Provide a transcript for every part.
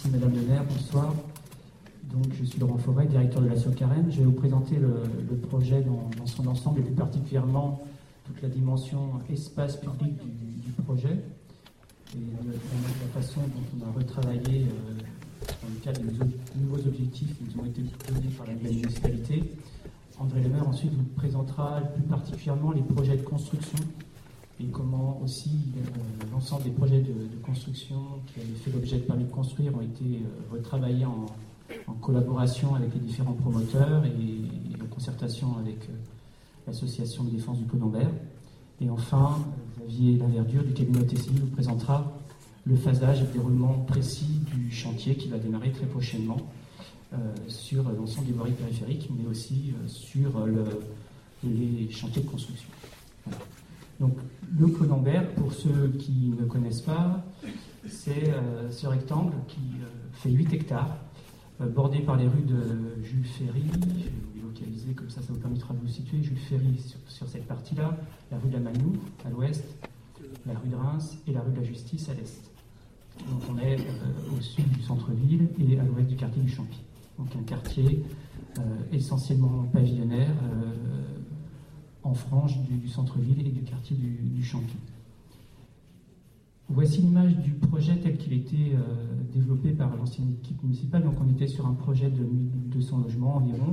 Merci Madame le maire, bonsoir. Donc, je suis Laurent Fauvet, directeur de la Socarène. Je vais vous présenter le projet dans son ensemble et plus particulièrement toute la dimension espace public du projet et la façon dont on a retravaillé dans le cadre des nouveaux objectifs qui nous ont été donnés par la nouvelle municipalité. André Lemaire ensuite vous présentera plus particulièrement les projets de construction et comment aussi l'ensemble des projets de construction qui avaient fait l'objet de permis de construire ont été retravaillés en collaboration avec les différents promoteurs et en concertation avec l'association de défense du Clos-Lambert. Et enfin, Xavier Laverdure du cabinet OTCI vous présentera le phasage et le déroulement précis du chantier qui va démarrer très prochainement sur l'ensemble des voiries périphériques, mais aussi sur les chantiers de construction. Voilà. Donc, le Clos-Lambert, pour ceux qui ne connaissent pas, c'est ce rectangle qui fait 8 hectares, bordé par les rues de Jules Ferry. Je vais vous localiser comme ça vous permettra de vous situer. Jules Ferry sur cette partie-là, la rue de la Magnou à l'ouest, la rue de Reims et la rue de la Justice à l'est. Donc on est au sud du centre-ville et à l'ouest du quartier du Champy. Donc un quartier essentiellement pavillonnaire en frange du centre-ville et du quartier du Champy. Voici l'image du projet tel qu'il était développé par l'ancienne équipe municipale. Donc on était sur un projet de 1200 logements environ,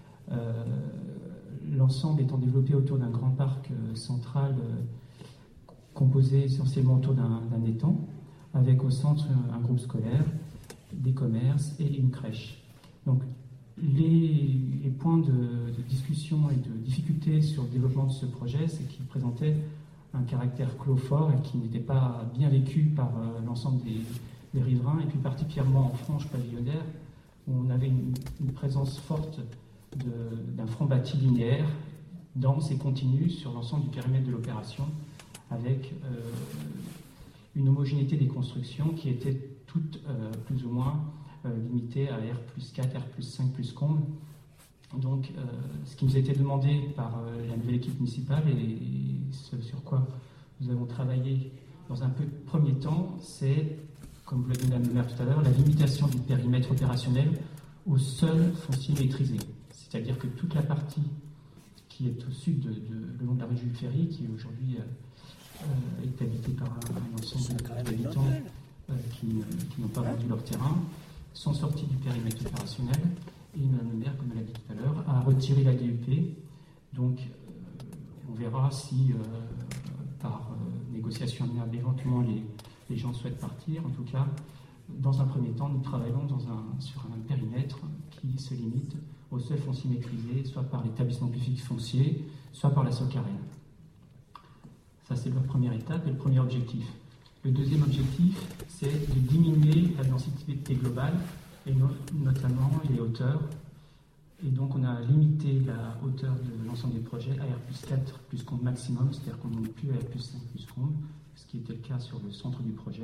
l'ensemble étant développé autour d'un grand parc central composé essentiellement autour d'un étang, avec au centre un groupe scolaire, des commerces et une crèche. Donc les points de discussion et de difficulté sur le développement de ce projet, c'est qu'il présentait un caractère clos fort et qui n'était pas bien vécu par l'ensemble des riverains, et puis particulièrement en frange pavillonnaire, où on avait une présence forte d'un front bâti linéaire, dense et continu sur l'ensemble du périmètre de l'opération, avec une homogénéité des constructions qui était toutes plus ou moins limitées à R+4, R+5, comble. Donc, ce qui nous a été demandé par la nouvelle équipe municipale et ce sur quoi nous avons travaillé dans un premier temps, c'est, comme vous l'avez dit Madame le maire tout à l'heure, la limitation du périmètre opérationnel au seul foncier maîtrisé. C'est-à-dire que toute la partie qui est au sud le long de la rue Jules Ferry, qui aujourd'hui est habitée par un ensemble d'habitants qui n'ont pas vendu leur terrain, sont sortis du périmètre opérationnel. Et Mme le maire, comme elle l'a dit tout à l'heure, a retiré la DUP. Donc, on verra si, par négociation amiable, éventuellement les gens souhaitent partir. En tout cas, dans un premier temps, nous travaillons sur un périmètre qui se limite au seul foncier maîtrisé, soit par l'établissement public foncier, soit par la Socarène. Ça, c'est la première étape et le premier objectif. Le deuxième objectif, c'est de diminuer la densité globale, et notamment les hauteurs. Et donc on a limité la hauteur de l'ensemble des projets à R+4 comble maximum, c'est-à-dire qu'on n'est plus à R+5 comble, ce qui était le cas sur le centre du projet.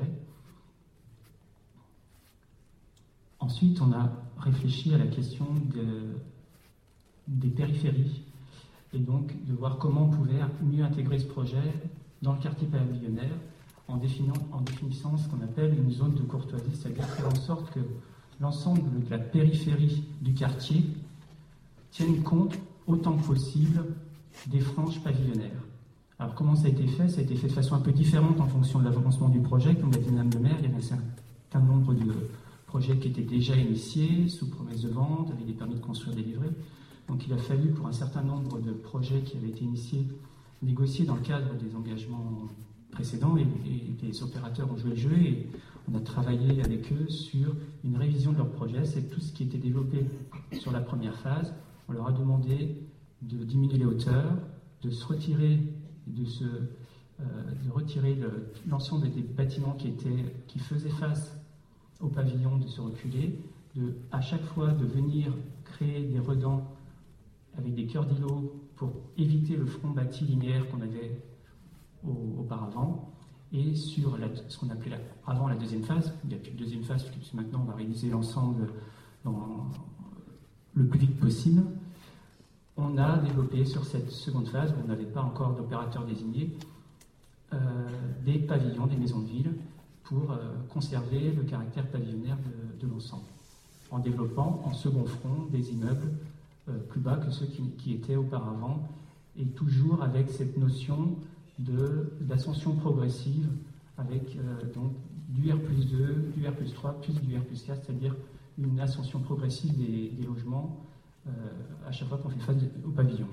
Ensuite, on a réfléchi à la question des périphéries, et donc de voir comment on pouvait mieux intégrer ce projet dans le quartier pavillonnaire en définissant ce qu'on appelle une zone de courtoisie, c'est-à-dire faire en sorte que l'ensemble de la périphérie du quartier tienne compte autant que possible des franges pavillonnaires. Alors comment ça a été fait? Ça a été fait de façon un peu différente en fonction de l'avancement du projet. Comme l'a dit Madame le maire, il y avait un certain nombre de projets qui étaient déjà initiés, sous promesse de vente, avec des permis de construire délivrés. Donc il a fallu, pour un certain nombre de projets qui avaient été initiés, négocier dans le cadre des engagements précédents, et les opérateurs ont joué le jeu, et on a travaillé avec eux sur une révision de leur projet. C'est tout ce qui était développé sur la première phase. On leur a demandé de diminuer les hauteurs, de se retirer, de retirer l'ensemble des bâtiments qui faisaient face au pavillon, de se reculer, à chaque fois de venir créer des redans avec des cœurs d'îlots pour éviter le front bâti linéaire qu'on avait auparavant. Et sur ce qu'on appelait avant la deuxième phase, il n'y a plus de deuxième phase, puisque maintenant on va réaliser l'ensemble dans le plus vite possible, on a développé sur cette seconde phase, où on n'avait pas encore d'opérateur désigné, des pavillons, des maisons de ville, pour conserver le caractère pavillonnaire de en développant en second front des immeubles plus bas que ceux qui étaient auparavant, et toujours avec cette notion d'ascension progressive, avec donc du R+2, du R+3, plus du R+4, c'est-à-dire une ascension progressive des logements à chaque fois qu'on fait face au pavillon.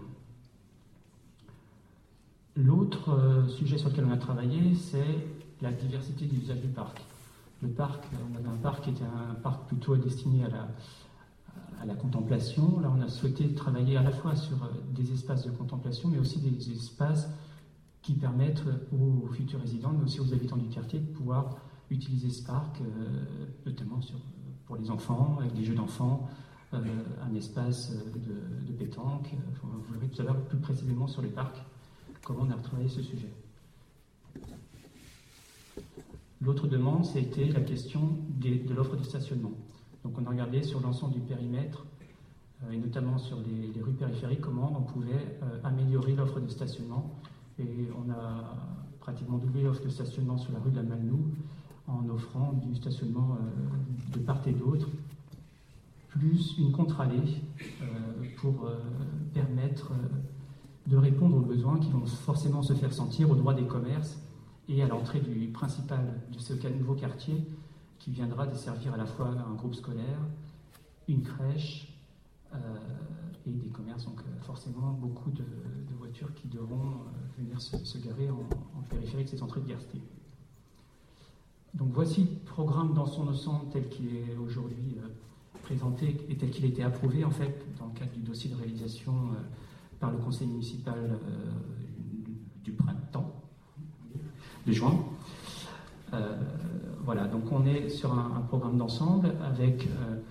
L'autre sujet sur lequel on a travaillé, c'est la diversité des usages du parc. Le parc, on avait un parc qui était un parc plutôt destiné à la contemplation. Là, on a souhaité travailler à la fois sur des espaces de contemplation, mais aussi des espaces qui permettent aux futurs résidents, mais aussi aux habitants du quartier, de pouvoir utiliser ce parc, notamment pour les enfants, avec des jeux d'enfants, un espace de pétanque. Vous verrez tout à l'heure plus précisément sur les parcs comment on a retravaillé ce sujet. L'autre demande, c'était la question de l'offre de stationnement. Donc on a regardé sur l'ensemble du périmètre, et notamment sur les rues périphériques, comment on pouvait améliorer l'offre de stationnement. Et on a pratiquement doublé l'offre de stationnement sur la rue de la Malnou en offrant du stationnement de part et d'autre, plus une contre-allée pour permettre de répondre aux besoins qui vont forcément se faire sentir au droit des commerces et à l'entrée du principal de ce nouveau quartier qui viendra desservir à la fois un groupe scolaire, une crèche et des commerces, donc forcément beaucoup de voitures qui devront venir se garer en périphérie de cette entrée de Guerstier. Donc voici le programme dans son ensemble tel qu'il est aujourd'hui présenté et tel qu'il a été approuvé en fait dans le cadre du dossier de réalisation par le conseil municipal du printemps, de juin. Voilà, donc on est sur un programme d'ensemble avec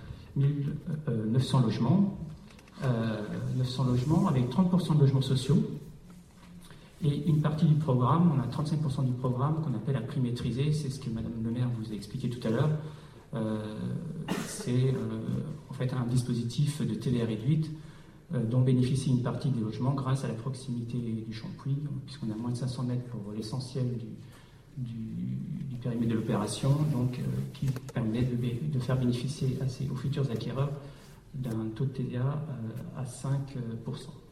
900 logements, 900 logements avec 30% de logements sociaux. Et une partie du programme, on a 35% du programme qu'on appelle à prix maîtrisé, c'est ce que Madame le maire vous a expliqué tout à l'heure. C'est en fait un dispositif de TVA réduite dont bénéficie une partie des logements grâce à la proximité du Champuis, puisqu'on a moins de 500 mètres pour l'essentiel du périmètre de l'opération, donc qui permet de faire bénéficier aux futurs acquéreurs d'un taux de TVA à 5%.